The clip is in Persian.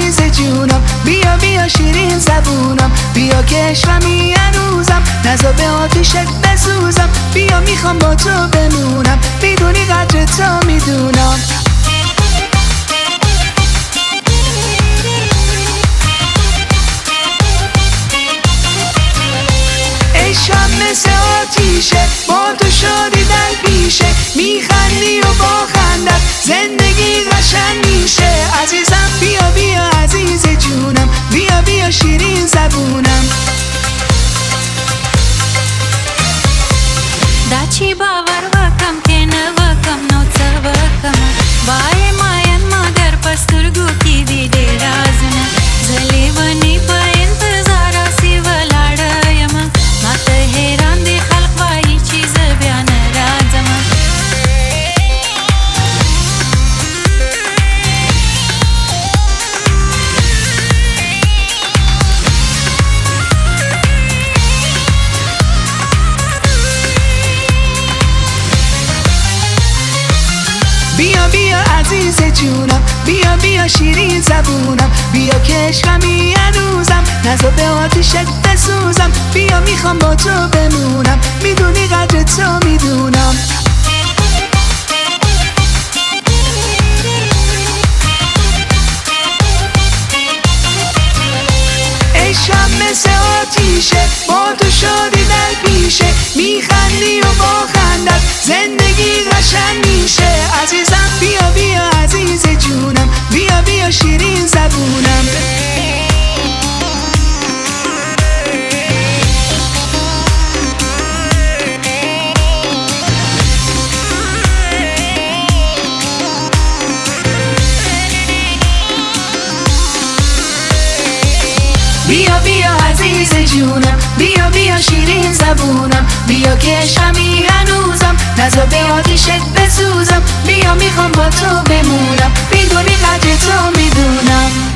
عزیز جونم، بیا بیا شیرین زبونم، بیا که عشقمی هنوزم، نزا به آتیشت بسوزم، بیا میخوام با تو بمونم، میدونی قدر تو میدونم. عشقم مثل آتیشه، با تو شادی در پیشه، میخندی و با خندت زندگی قشنگ میشه. عزیزم بیا بیا عزیز جونم، بیا بیا شیرین زبونم. दाची बावर वकम के न वकम नोच वकम बाय मायन मगर पस्तुर्गु की विदे राजुन झले वनी प इंतजारा सिव लाडयम मत हैरान दे खल्क वाई चीज बयान राजम. بیا بیا عزیز جونم، بیا بیا شیرین زبونم، بیا که عشقمی هنوزم، نزا به آتیشت بسوزم، بیا میخوام با تو بمونم، میدونی قدر تو میدونم. عشقم مثل آتیشه، با تو شادی در پیشه، میخندی و با خندت زندگی قشنگ میشه. عزیزم بیا بیا عزیز جونم، بیا بیا شیرین زبونم. بیا بیا عزیز جونم، بیا بیا شیرین زبونم، بیا که عشقمی هنوزم، نزا به آتیشت بسوزم، بیا میخوام با تو بمونم، میدونی قدر تو میدونم.